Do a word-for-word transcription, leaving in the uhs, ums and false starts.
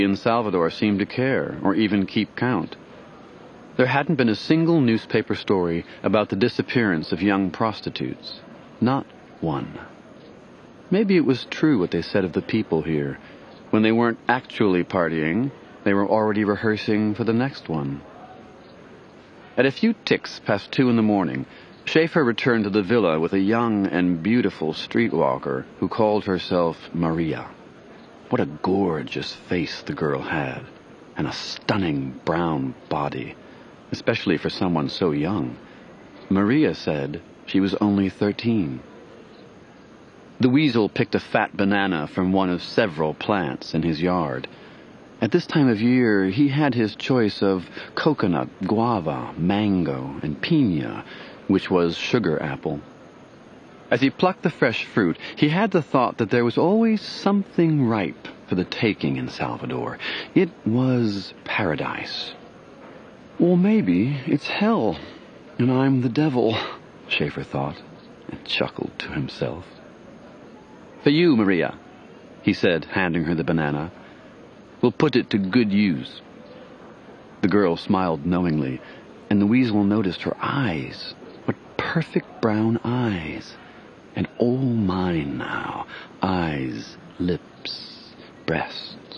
in Salvador seemed to care or even keep count. There hadn't been a single newspaper story about the disappearance of young prostitutes. Not one. Maybe it was true what they said of the people here. When they weren't actually partying, they were already rehearsing for the next one. At a few ticks past two in the morning, Schaefer returned to the villa with a young and beautiful streetwalker who called herself Maria. What a gorgeous face the girl had, and a stunning brown body, especially for someone so young. Maria said she was only thirteen. The weasel picked a fat banana from one of several plants in his yard. At this time of year, he had his choice of coconut, guava, mango, and piña, which was sugar apple. As he plucked the fresh fruit, he had the thought that there was always something ripe for the taking in Salvador. It was paradise. Or maybe it's hell, and I'm the devil, Schaefer thought, and chuckled to himself. For you, Maria, he said, handing her the banana. We'll put it to good use. The girl smiled knowingly, and the weasel noticed her eyes. What perfect brown eyes. And all mine now. Eyes, lips, breast,